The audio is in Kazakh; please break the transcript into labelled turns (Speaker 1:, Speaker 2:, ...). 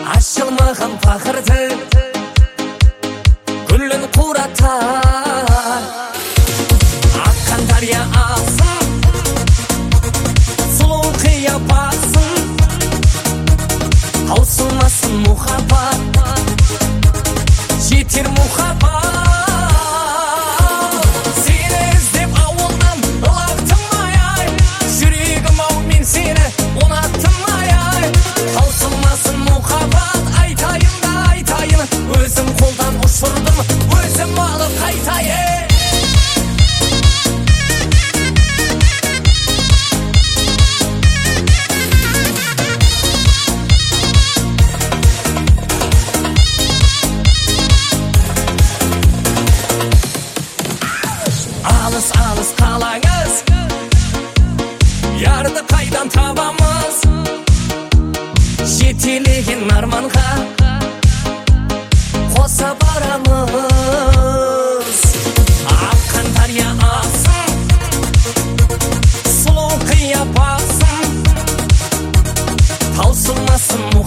Speaker 1: ашылмаған пақырды гүлін қуратар. Аққан дария ағсын, сұлу қияпатсын, таусылмасын мұхаббат, жетер мұхаббат. Сені іздеп ауылдан лақтым ай, жүрегім ау мен сені ұнаттым ай. Таусылмасын мұхаббат, айтайын да айтайын, өзім қолдан ұшырдым, өзім алып қайтайын. Алыс қалаңыз, ярды қайдан табамыз, жетелеген арманға қоса барамыз. Аққан дария ағсын, сұлу қияпатсын, таусылмасын